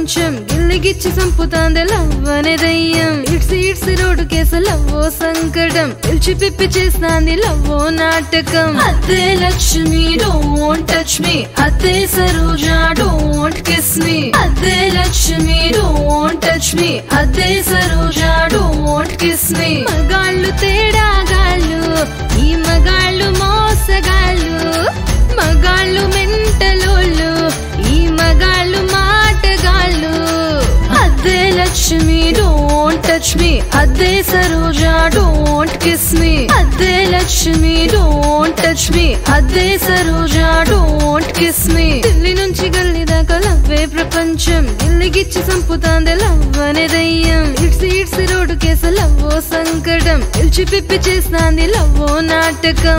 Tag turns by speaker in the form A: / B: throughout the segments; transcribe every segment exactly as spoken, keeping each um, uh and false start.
A: ప్రపంచం గిల్లిగిచ్చి సంపుతాంది లవ్ అనే దయ్యం. ఇడ్సి ఇడ్సి రోడ్డు కేసు లవ్వో సంకటం, పిలిచి పిప్పి చేస్తాంది లవ్వో నాటకం. అదే లక్ష్మి డోంట్ టచ్ మీ, అదే సరోజ డోంట్ కిస్ మీ. అదే లక్ష్మి డోంట్ టచ్ మీ, అదే సరోజ డోంట్ కిస్ మీ. మగాళ్ళు తేడాగాళ్ళు, ఈ మగాళ్ళు మోసగాళ్ళు. మగాళ్ళు మెంటలోళ్ళు, ఈ మగాళ్ళు మాటగాళ్ళు. అదే లక్ష్మి డోంట్ టచ్ మీ, అదే సరోజ డోంట్ కిస్ మీ. అదే లక్ష్మి డోంట్ టచ్ మీ, అదే Saroja don't kiss me. Delhi నుంచి గల్లీ దాకా లవ్వే ప్రపంచం గిల్లిగిచ్చి సంపుతాంది లవ్ అనే దయ్యం. ఇడ్సి ఇడ్సి రోడ్డు కేసు లవ్వో సంకటం, పిలిచి పిప్పి చేస్తాంది లవ్వో నాటకం.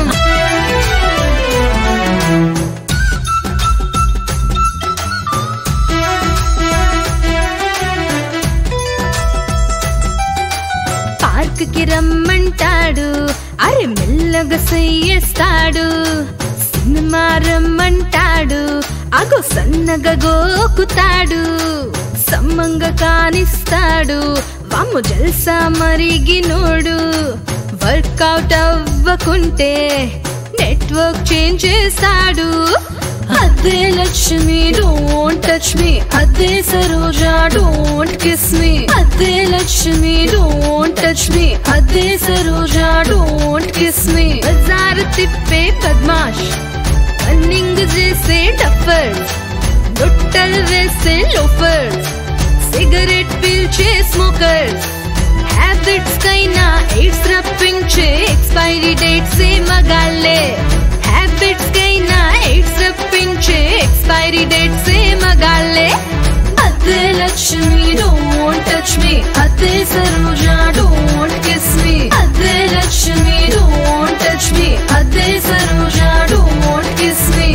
A: పార్క్ కి రమ్మంటాడు, అరే మెల్లగా సయ్యేస్తాడు. సినిమా రమ్మంటాడు, అగో సన్నగా గోకుతాడు. సమ్మంగా కానిస్తాడు, వాము జల్సా మరిగినోడు. వర్కౌట్ అవ్వకుంటే నెట్వర్క్ చేంజ్ చేస్తాడు. అదే లక్ష్మి డోంట్ టచ్ మీ, అదే సరోజ డోంట్ కిస్ మీ. అదే లక్ష్మి డోంట్ టచ్ మీ, అదే సరోజ డోంట్ కిస్ మీ. బజార్ తిప్పే బద్మాష్, రన్నింగ్ చేసే టఫర్, లొట్టలు వేసే లోఫర్, సిగరెట్ పీల్చే స్మోకర్. హ్యాబిట్స్ కైనా ఎయిడ్స్ రప్పించే ఎక్స్పైరీ డేట్స్ ఏ మగాళ్ళే. హ్యాబిట్స్ కైనా ఎయిడ్స్ రప్పించే ఎక్స్పైరీ డేట్స్ ఏ మగాళ్ళే. అదే లక్ష్మి డోంట్ టచ్ మీ, అదే సరోజ డోంట్ కిస్ మీ. అదే లక్ష్మి డోంట్ టచ్ మీ, అదే సరోజ డోంట్ కిస్ మీ.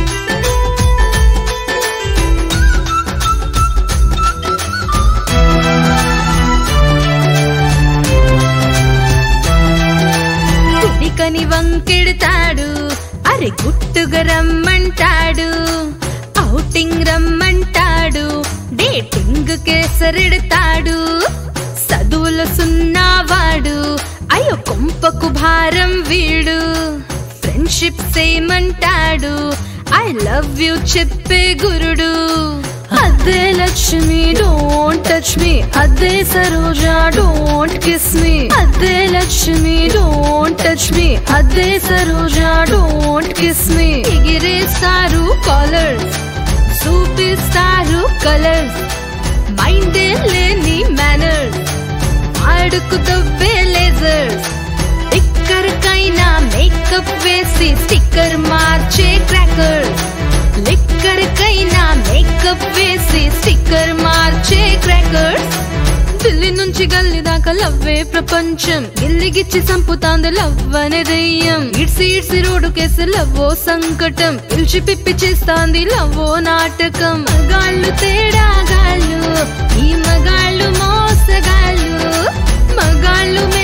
A: కుడికని వంకెడతాడు, అరే గుట్టుగా రమ్మంటాడు. Outing రమ్మంటాడు, dating కేసరెడతాడు. చదువుల సున్నావాడు, అయ్యో కొంపకు భారం వీడు. ఫ్రెండ్షిప్ సేమంటాడు, ఐ లవ్ యూ చెప్పే గురుడు. అదే లక్ష్మి డోంట్ టచ్ మీ, అదే సరోజ డోంట్ కిస్ మీ. అదే లక్ష్మి డోంట్ టచ్ మీ, అదే సరోజ డోంట్ కిస్ మీ. ఎగిరేస్తారు కాలర్స్, చూపిస్తారు కలర్స్, మైండే లేని మేనర్స్, ఆడుకు దవ్వే లేజర్స్. ఇక్కడికైనా మేకప్ వేసి స్టిక్కర్ మార్చే క్రాకర్స్. లిక్కడికైనా మేకప్ వేసి స్టిక్కర్ మార్చే క్రాకర్స్. ఢిల్లీ నుంచి గల్లీ దాకా లవ్వే ప్రపంచం గిల్లిగిచ్చి సంపుతాంది లవ్ అనే దయ్యం. ఇడ్సి ఇడ్సి రోడ్డు కేసు లవ్వో సంకటం, పిలిచి పిప్పి చేస్తాంది లవ్వో నాటకం. మగాళ్ళు తేడాగాళ్ళు, ఈ మగాళ్ళు మోసగాళ్ళు. మగాళ్ళు